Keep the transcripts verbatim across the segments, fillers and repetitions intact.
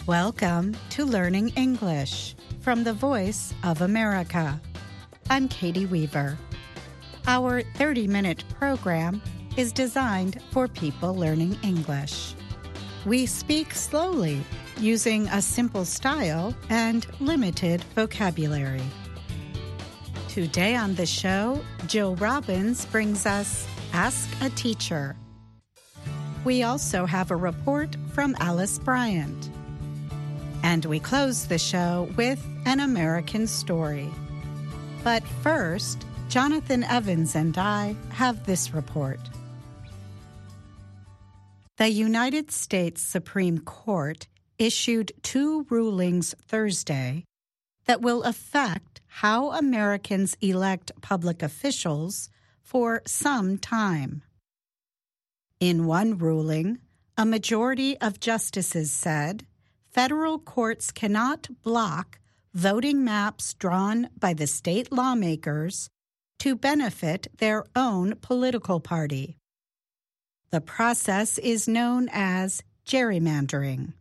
Welcome to Learning English from the Voice of America. I'm Katie Weaver. Our thirty-minute program is designed for people learning English. We speak slowly, using a simple style and limited vocabulary. Today on the show, Jill Robbins brings us Ask a Teacher. We also have a report from Alice Bryant. And we close the show with an American story. But first, Jonathan Evans and I have this report. The United States Supreme Court issued two rulings Thursday that will affect how Americans elect public officials for some time. In one ruling, a majority of justices said federal courts cannot block voting maps drawn by the state lawmakers to benefit their own political party. The process is known as gerrymandering.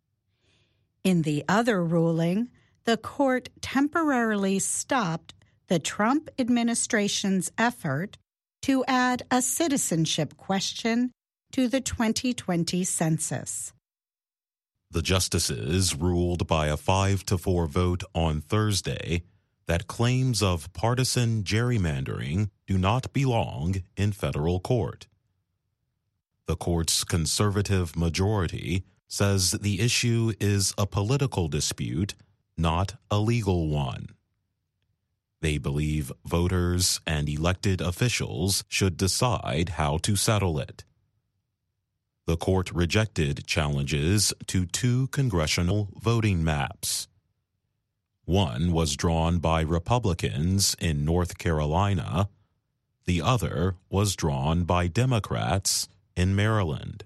In the other ruling, the court temporarily stopped the Trump administration's effort to add a citizenship question to the twenty twenty census. The justices ruled by a five to four vote on Thursday that claims of partisan gerrymandering do not belong in federal court. The court's conservative majority says the issue is a political dispute, not a legal one. They believe voters and elected officials should decide how to settle it. The court rejected challenges to two congressional voting maps. One was drawn by Republicans in North Carolina. The other was drawn by Democrats in Maryland.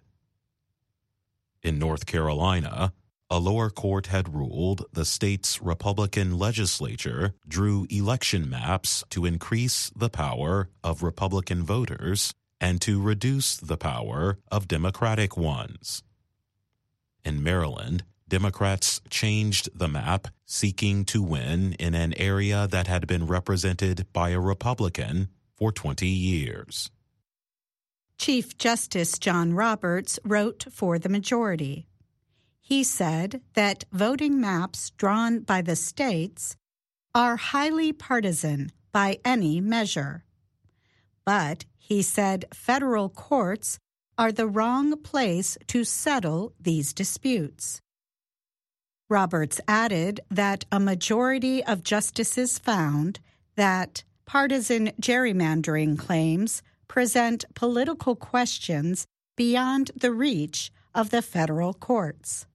In North Carolina, a lower court had ruled the state's Republican legislature drew election maps to increase the power of Republican voters and to reduce the power of Democratic ones. In Maryland, Democrats changed the map, seeking to win in an area that had been represented by a Republican for twenty years. Chief Justice John Roberts wrote for the majority. He said that voting maps drawn by the states are highly partisan by any measure. But he said federal courts are the wrong place to settle these disputes. Roberts added that a majority of justices found that partisan gerrymandering claims present political questions beyond the reach of the federal courts.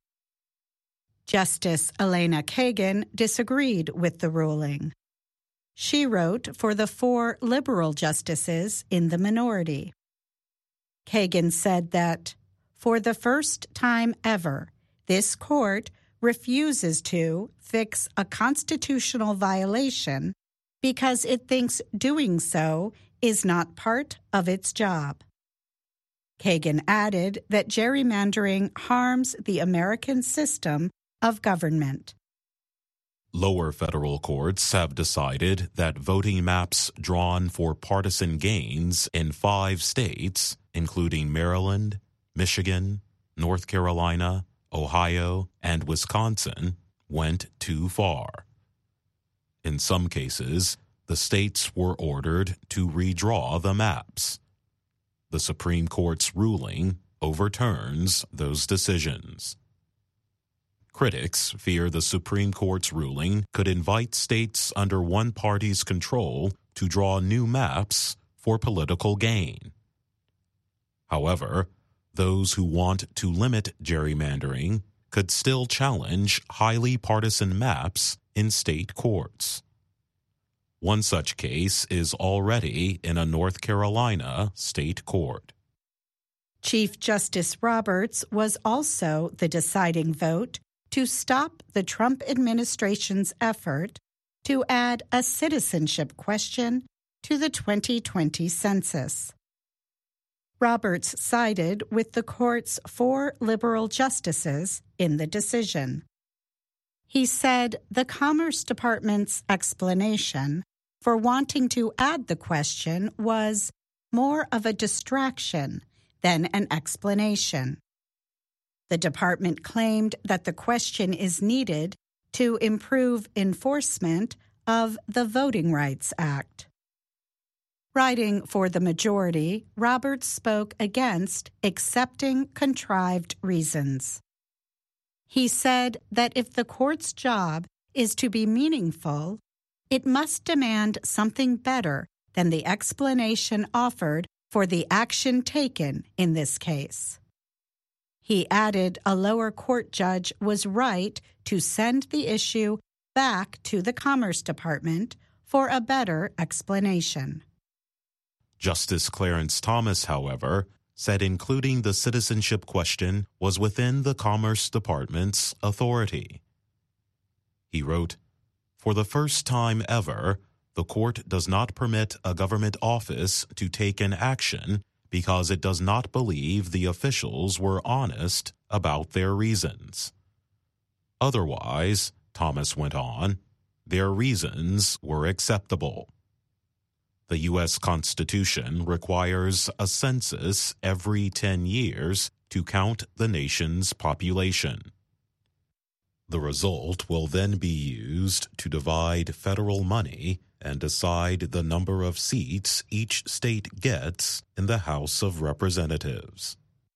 Justice Elena Kagan disagreed with the ruling. She wrote for the four liberal justices in the minority. Kagan said that, for the first time ever, this court refuses to fix a constitutional violation because it thinks doing so is not part of its job. Kagan added that gerrymandering harms the American system of government. Lower federal courts have decided that voting maps drawn for partisan gains in five states, including Maryland, Michigan, North Carolina, Ohio, and Wisconsin, went too far. In some cases, the states were ordered to redraw the maps. The Supreme Court's ruling overturns those decisions. Critics fear the Supreme Court's ruling could invite states under one party's control to draw new maps for political gain. However, those who want to limit gerrymandering could still challenge highly partisan maps in state courts. One such case is already in a North Carolina state court. Chief Justice Roberts was also the deciding vote to stop the Trump administration's effort to add a citizenship question to the twenty twenty census. Roberts sided with the court's four liberal justices in the decision. He said the Commerce Department's explanation for wanting to add the question was more of a distraction than an explanation. The department claimed that the question is needed to improve enforcement of the Voting Rights Act. Writing for the majority, Roberts spoke against accepting contrived reasons. He said that if the court's job is to be meaningful, it must demand something better than the explanation offered for the action taken in this case. He added a lower court judge was right to send the issue back to the Commerce Department for a better explanation. Justice Clarence Thomas, however, said including the citizenship question was within the Commerce Department's authority. He wrote, "For the first time ever, the court does not permit a government office to take an action because it does not believe the officials were honest about their reasons. Otherwise," Thomas went on, "their reasons were acceptable. The U S Constitution requires a census every ten years to count the nation's population. The result will then be used to divide federal money and decide the number of seats each state gets in the House of Representatives."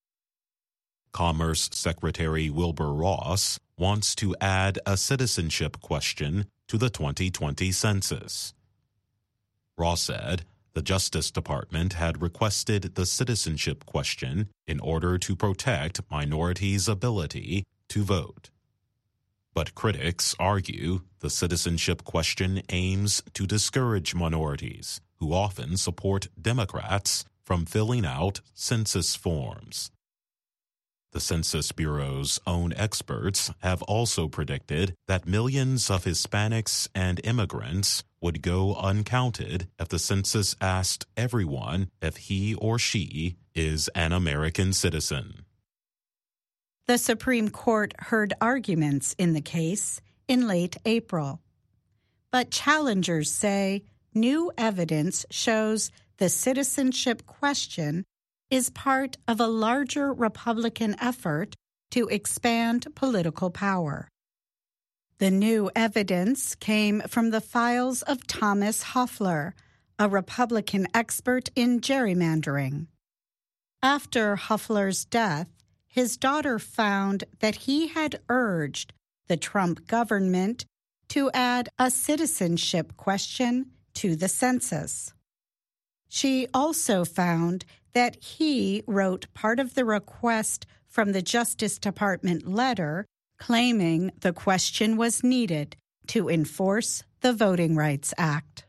Commerce Secretary Wilbur Ross wants to add a citizenship question to the twenty twenty census. Ross said the Justice Department had requested the citizenship question in order to protect minorities' ability to vote. But critics argue the citizenship question aims to discourage minorities, who often support Democrats, from filling out census forms. The Census Bureau's own experts have also predicted that millions of Hispanics and immigrants would go uncounted if the census asked everyone if he or she is an American citizen. The Supreme Court heard arguments in the case in late April. But challengers say new evidence shows the citizenship question is part of a larger Republican effort to expand political power. The new evidence came from the files of Thomas Hofeller, a Republican expert in gerrymandering. After Hofeller's death, his daughter found that he had urged the Trump government to add a citizenship question to the census. She also found that he wrote part of the request from the Justice Department letter claiming the question was needed to enforce the Voting Rights Act.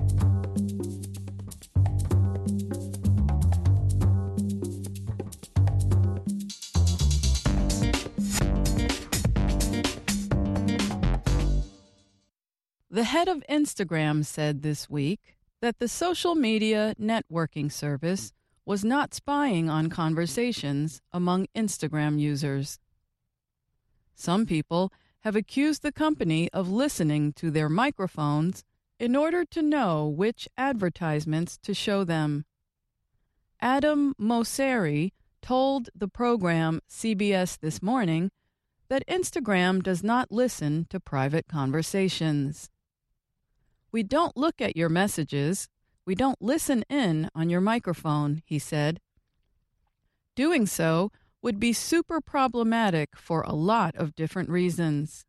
The head of Instagram said this week that the social media networking service was not spying on conversations among Instagram users. Some people have accused the company of listening to their microphones in order to know which advertisements to show them. Adam Mosseri told the program C B S This Morning that Instagram does not listen to private conversations. "We don't look at your messages. We don't listen in on your microphone," he said. Doing so would be super problematic for a lot of different reasons.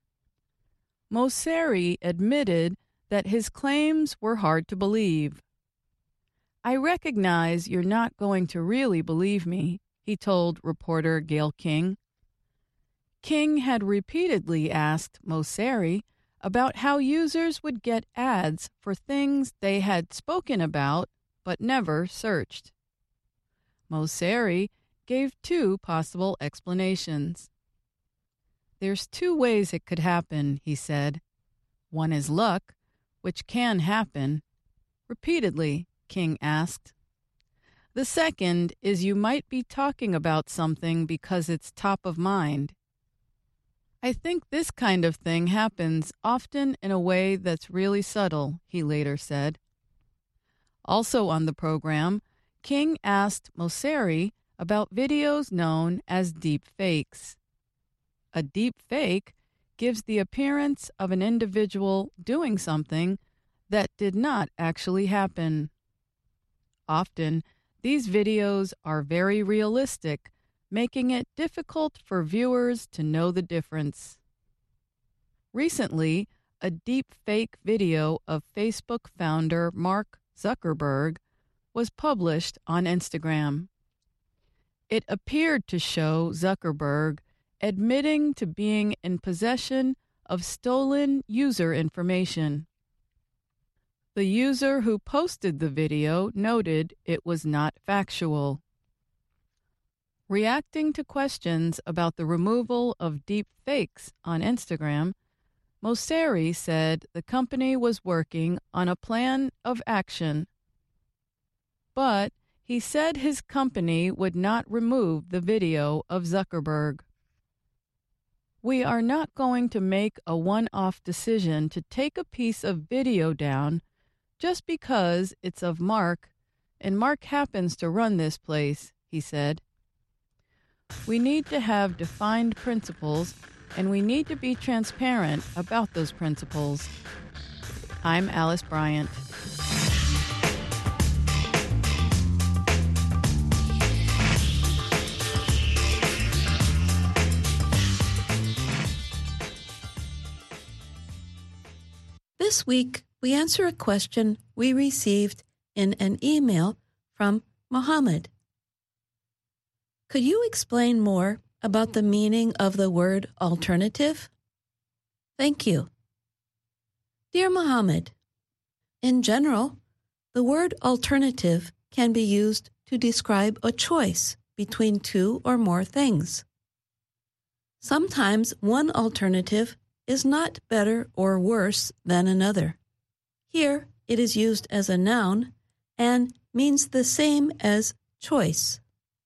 Mosseri admitted that his claims were hard to believe. "I recognize you're not going to really believe me," he told reporter Gayle King. King had repeatedly asked Mosseri about how users would get ads for things they had spoken about but never searched. Mosseri gave two possible explanations. "There's two ways it could happen," he said. "One is luck, which can happen." Repeatedly, King asked. The second is you might be talking about something because it's top of mind. I think this kind of thing happens often in a way that's really subtle, he later said. Also on the program, King asked Mosseri about videos known as deep fakes. A deep fake gives the appearance of an individual doing something that did not actually happen. Often, these videos are very realistic, making it difficult for viewers to know the difference. Recently, a deep fake video of Facebook founder Mark Zuckerberg was published on Instagram. It appeared to show Zuckerberg admitting to being in possession of stolen user information. The user who posted the video noted it was not factual. Reacting to questions about the removal of deep fakes on Instagram, Mosseri said the company was working on a plan of action. But he said his company would not remove the video of Zuckerberg. We are not going to make a one-off decision to take a piece of video down just because it's of Mark, and Mark happens to run this place, he said. We need to have defined principles, and we need to be transparent about those principles. I'm Alice Bryant. This week, we answer a question we received in an email from Mohammed. Could you explain more about the meaning of the word alternative? Thank you. Dear Mohammed, in general, the word alternative can be used to describe a choice between two or more things. Sometimes one alternative is not better or worse than another. Here, it is used as a noun and means the same as choice.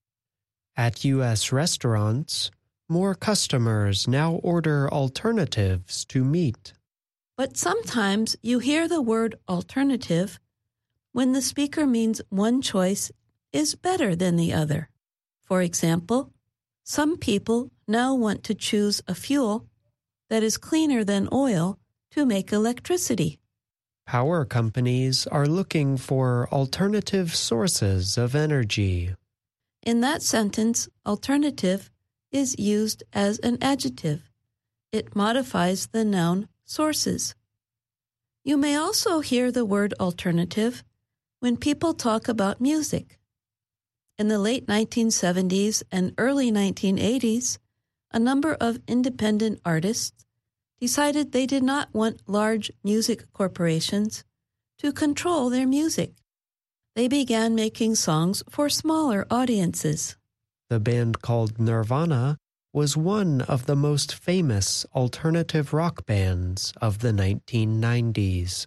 At U S restaurants, more customers now order alternatives to meat. But sometimes you hear the word alternative when the speaker means one choice is better than the other. For example, some people now want to choose a fuel that is cleaner than oil to make electricity. Power companies are looking for alternative sources of energy. In that sentence, alternative is used as an adjective. It modifies the noun sources. You may also hear the word alternative when people talk about music. In the late nineteen seventies and early nineteen eighties, a number of independent artists decided they did not want large music corporations to control their music. They began making songs for smaller audiences. The band called Nirvana was one of the most famous alternative rock bands of the nineteen nineties.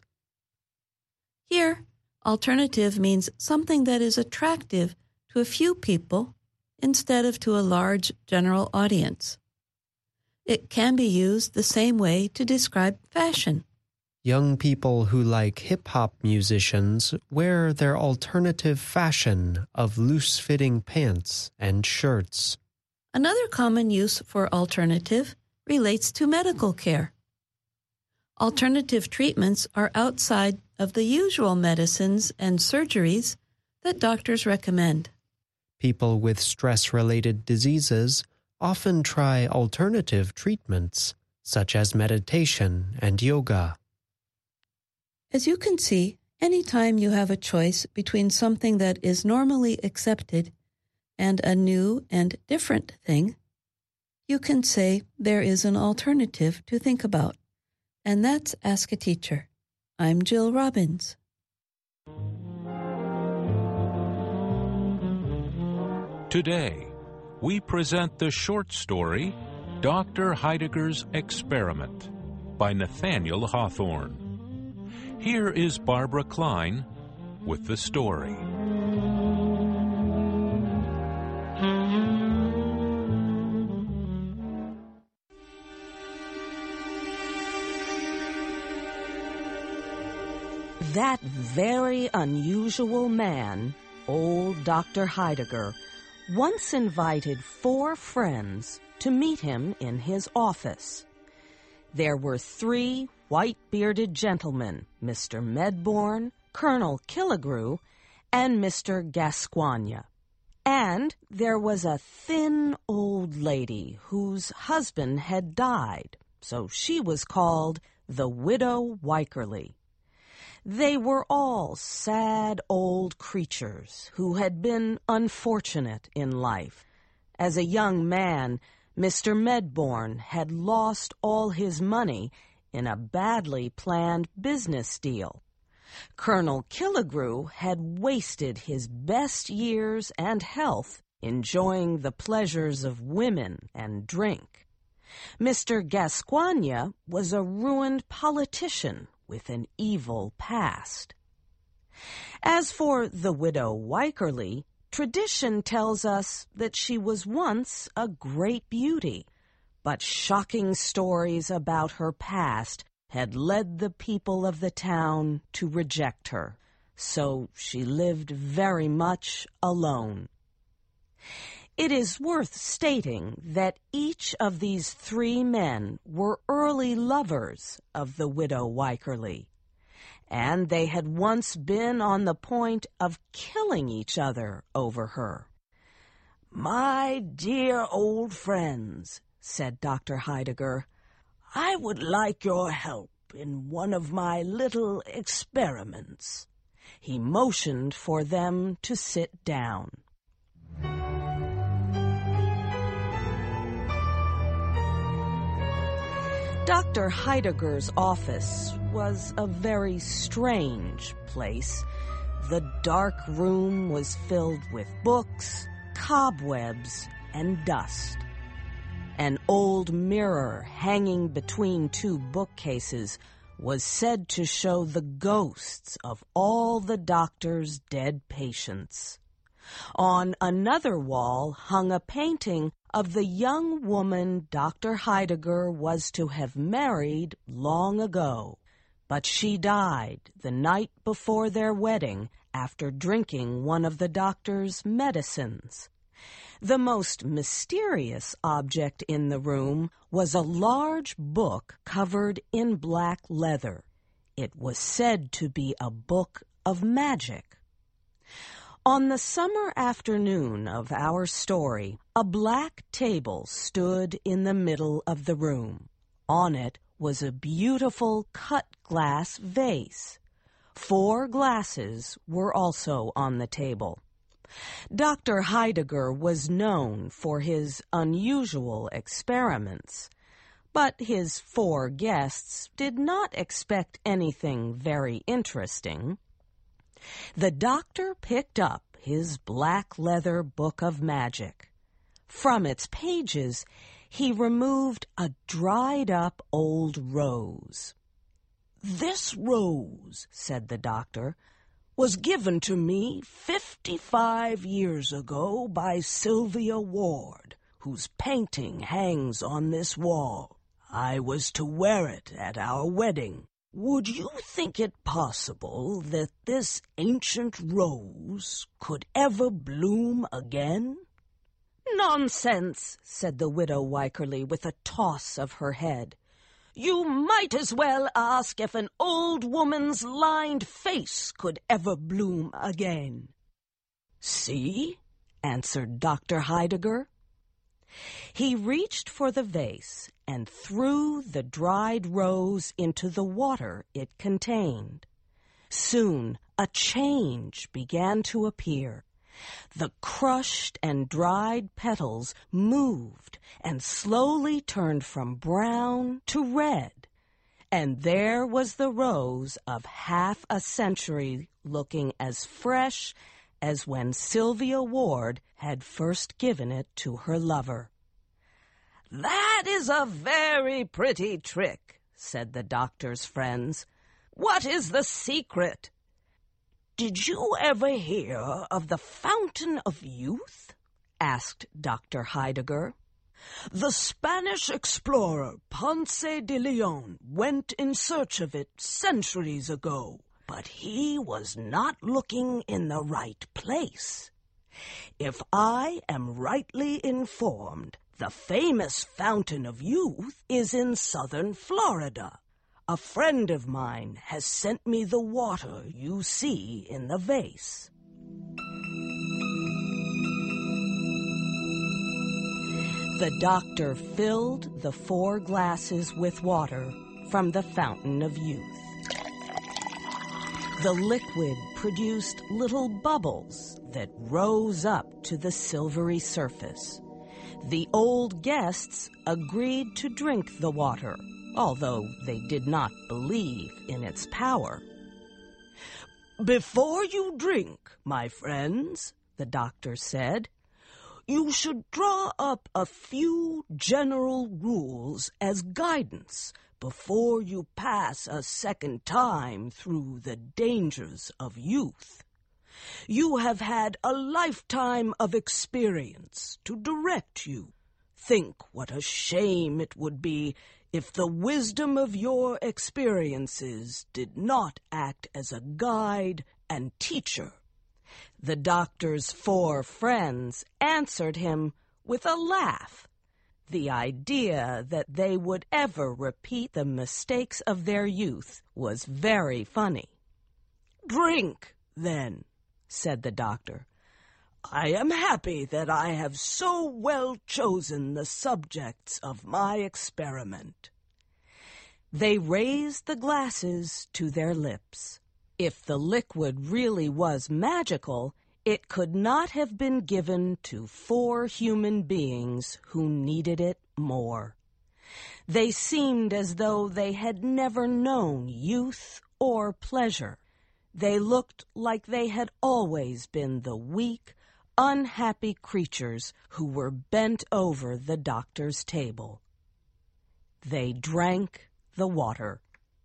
Here, alternative means something that is attractive to a few people instead of to a large general audience. It can be used the same way to describe fashion. Young people who like hip-hop musicians wear their alternative fashion of loose-fitting pants and shirts. Another common use for alternative relates to medical care. Alternative treatments are outside of the usual medicines and surgeries that doctors recommend. People with stress-related diseases often try alternative treatments, such as meditation and yoga. As you can see, anytime you have a choice between something that is normally accepted and a new and different thing, you can say there is an alternative to think about. And that's Ask a Teacher. I'm Jill Robbins. Today, we present the short story, Doctor Heidegger's Experiment, by Nathaniel Hawthorne. Here is Barbara Klein with the story. That very unusual man, old Doctor Heidegger, once invited four friends to meet him in his office. There were three white-bearded gentlemen, Mister Medbourne, Colonel Killigrew, and Mister Gascoigne. And there was a thin old lady whose husband had died, so she was called the Widow Wycherly. They were all sad old creatures who had been unfortunate in life. As a young man, Mister Medbourne had lost all his money in a badly planned business deal. Colonel Killigrew had wasted his best years and health enjoying the pleasures of women and drink. Mister Gascoigne was a ruined politician with an evil past. As for the Widow Wycherly, tradition tells us that she was once a great beauty, but shocking stories about her past had led the people of the town to reject her, so she lived very much alone. It is worth stating that each of these three men were early lovers of the Widow Wycherly, and they had once been on the point of killing each other over her. "My dear old friends," said Doctor Heidegger, "I would like your help in one of my little experiments." He motioned for them to sit down. Doctor Heidegger's office was a very strange place. The dark room was filled with books, cobwebs, and dust. An old mirror hanging between two bookcases was said to show the ghosts of all the doctor's dead patients. On another wall hung a painting of the young woman Doctor Heidegger was to have married long ago, but she died the night before their wedding after drinking one of the doctor's medicines. The most mysterious object in the room was a large book covered in black leather. It was said to be a book of magic. On the summer afternoon of our story, a black table stood in the middle of the room. On it was a beautiful cut-glass vase. Four glasses were also on the table. Doctor Heidegger was known for his unusual experiments, but his four guests did not expect anything very interesting. The doctor picked up his black leather book of magic. From its pages, he removed a dried-up old rose. "This rose," said the doctor, "was given to me fifty-five years ago by Sylvia Ward, whose painting hangs on this wall. I was to wear it at our wedding. Would you think it possible that this ancient rose could ever bloom again?" "Nonsense," said the Widow Wycherly with a toss of her head. "You might as well ask if an old woman's lined face could ever bloom again." "See?" answered Doctor Heidegger. He reached for the vase and threw the dried rose into the water it contained. Soon a change began to appear. The crushed and dried petals moved and slowly turned from brown to red, and there was the rose of half a century looking as fresh as when Sylvia Ward had first given it to her lover. "That is a very pretty trick," said the doctor's friends. "What is the secret?" "Did you ever hear of the Fountain of Youth?" asked Doctor Heidegger. "The Spanish explorer Ponce de Leon went in search of it centuries ago, but he was not looking in the right place. If I am rightly informed, the famous Fountain of Youth is in southern Florida. A friend of mine has sent me the water you see in the vase. The doctor filled the four glasses with water from the Fountain of Youth. The liquid produced little bubbles that rose up to the silvery surface. The old guests agreed to drink the water, although they did not believe in its power. "Before you drink, my friends," the doctor said, "you should draw up a few general rules as guidance before you pass a second time through the dangers of youth. You have had a lifetime of experience to direct you. Think what a shame it would be if the wisdom of your experiences did not act as a guide and teacher." The doctor's four friends answered him with a laugh. The idea that they would ever repeat the mistakes of their youth was very funny. "Drink, then," said the doctor. "I am happy that I have so well chosen the subjects of my experiment." They raised the glasses to their lips. If the liquid really was magical, it could not have been given to four human beings who needed it more. They seemed as though they had never known youth or pleasure. They looked like they had always been the weak, unhappy creatures who were bent over the doctor's table. They drank the water.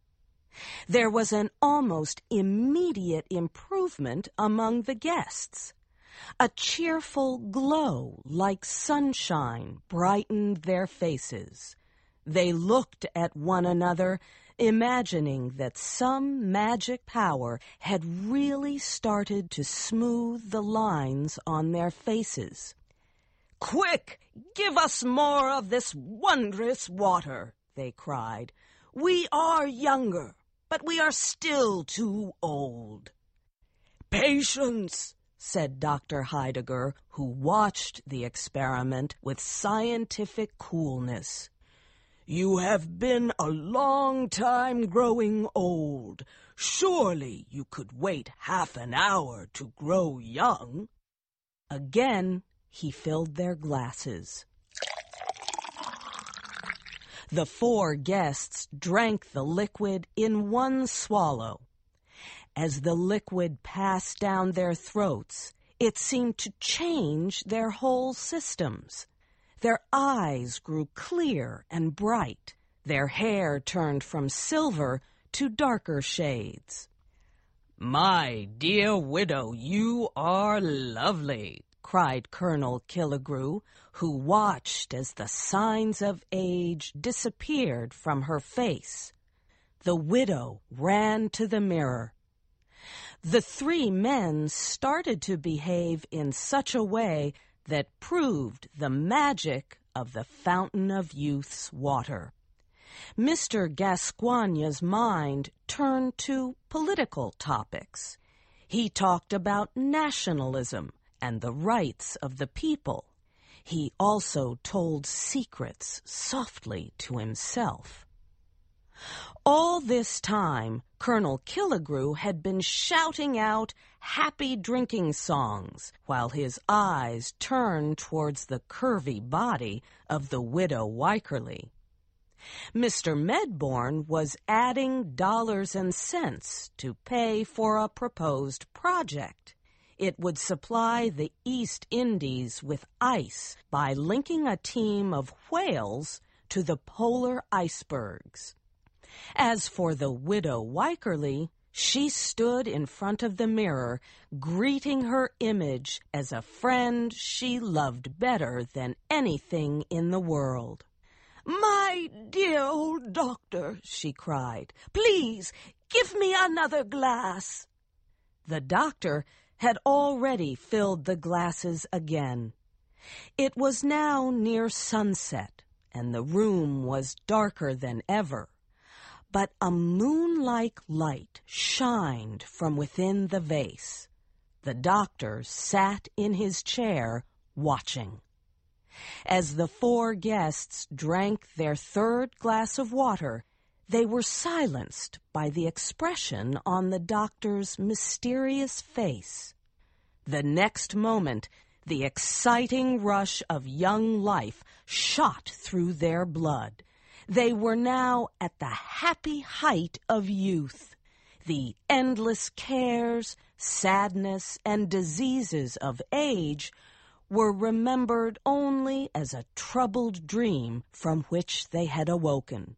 There was an almost immediate improvement among the guests. A cheerful glow like sunshine brightened their faces. They looked at one another, imagining that some magic power had really started to smooth the lines on their faces. "Quick, give us more of this wondrous water," they cried. "We are younger, but we are still too old." "Patience," said Doctor Heidegger, who watched the experiment with scientific coolness. "You have been a long time growing old. Surely you could wait half an hour to grow young." Again, he filled their glasses. The four guests drank the liquid in one swallow. As the liquid passed down their throats, it seemed to change their whole systems. Their eyes grew clear and bright. Their hair turned from silver to darker shades. "My dear widow, you are lovely," cried Colonel Killigrew, who watched as the signs of age disappeared from her face. The widow ran to the mirror. The three men started to behave in such a way that proved the magic of the Fountain of Youth's water. Mister Gascoigne's mind turned to political topics. He talked about nationalism and the rights of the people. He also told secrets softly to himself. All this time, Colonel Killigrew had been shouting out happy drinking songs while his eyes turned towards the curvy body of the widow Wycherly. Mister Medbourne was adding dollars and cents to pay for a proposed project. It would supply the East Indies with ice by linking a team of whales to the polar icebergs. As for the widow Wycherly, she stood in front of the mirror, greeting her image as a friend she loved better than anything in the world. "My dear old doctor," she cried, "please give me another glass." The doctor had already filled the glasses again. It was now near sunset, and the room was darker than ever, but a moon-like light shined from within the vase. The doctor sat in his chair, watching. As the four guests drank their third glass of water, they were silenced by the expression on the doctor's mysterious face. The next moment, the exciting rush of young life shot through their blood. They were now at the happy height of youth. The endless cares, sadness, and diseases of age were remembered only as a troubled dream from which they had awoken.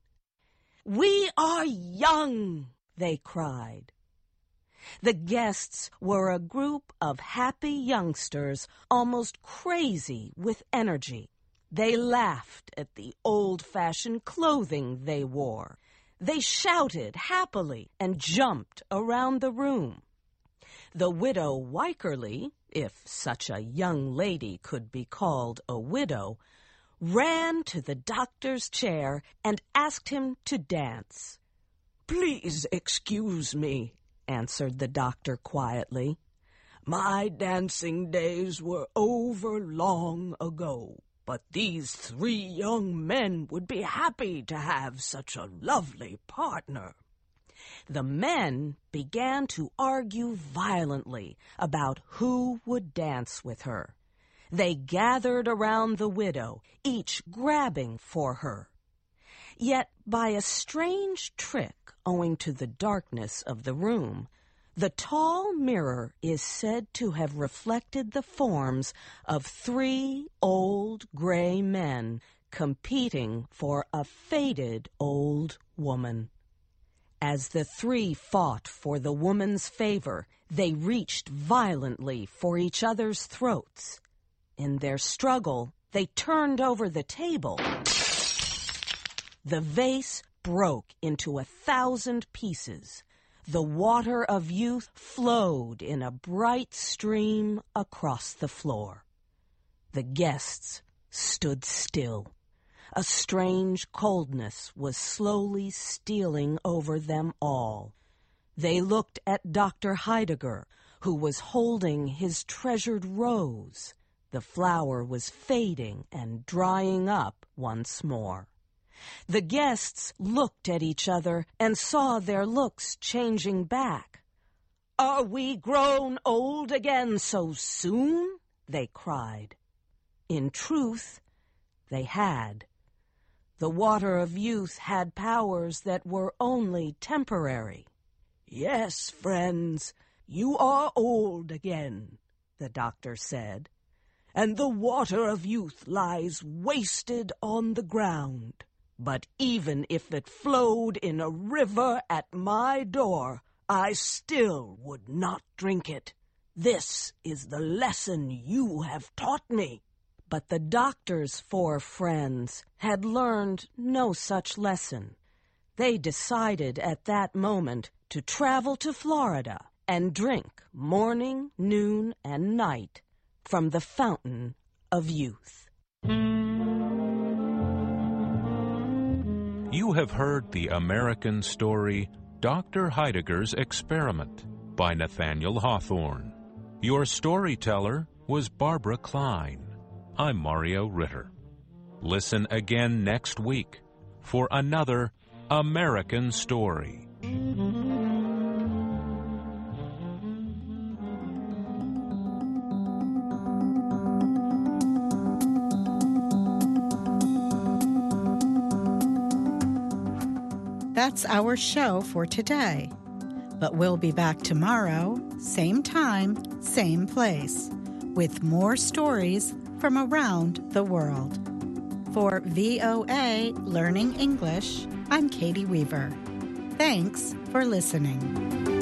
"We are young!" they cried. The guests were a group of happy youngsters, almost crazy with energy. They laughed at the old-fashioned clothing they wore. They shouted happily and jumped around the room. The widow Wycherly, if such a young lady could be called a widow, ran to the doctor's chair and asked him to dance. "Please excuse me," answered the doctor quietly. "My dancing days were over long ago, but these three young men would be happy to have such a lovely partner." The men began to argue violently about who would dance with her. They gathered around the widow, each grabbing for her. Yet by a strange trick, owing to the darkness of the room, the tall mirror is said to have reflected the forms of three old gray men competing for a faded old woman. As the three fought for the woman's favor, they reached violently for each other's throats. In their struggle, they turned over the table. The vase broke into a thousand pieces. The water of youth flowed in a bright stream across the floor. The guests stood still. A strange coldness was slowly stealing over them all. They looked at Doctor Heidegger, who was holding his treasured rose. The flower was fading and drying up once more. The guests looked at each other and saw their looks changing back. "Are we grown old again so soon?" they cried. In truth, they had. The water of youth had powers that were only temporary. "Yes, friends, you are old again," the doctor said, "and the water of youth lies wasted on the ground. But even if it flowed in a river at my door, I still would not drink it. This is the lesson you have taught me." But the doctor's four friends had learned no such lesson. They decided at that moment to travel to Florida and drink morning, noon, and night from the fountain of youth. You have heard the American story Doctor Heidegger's Experiment by Nathaniel Hawthorne. Your storyteller was Barbara Klein. I'm Mario Ritter. Listen again next week for another American story. That's our show for today. But we'll be back tomorrow, same time, same place, with more stories from around the world. For V O A Learning English, I'm Katie Weaver. Thanks for listening.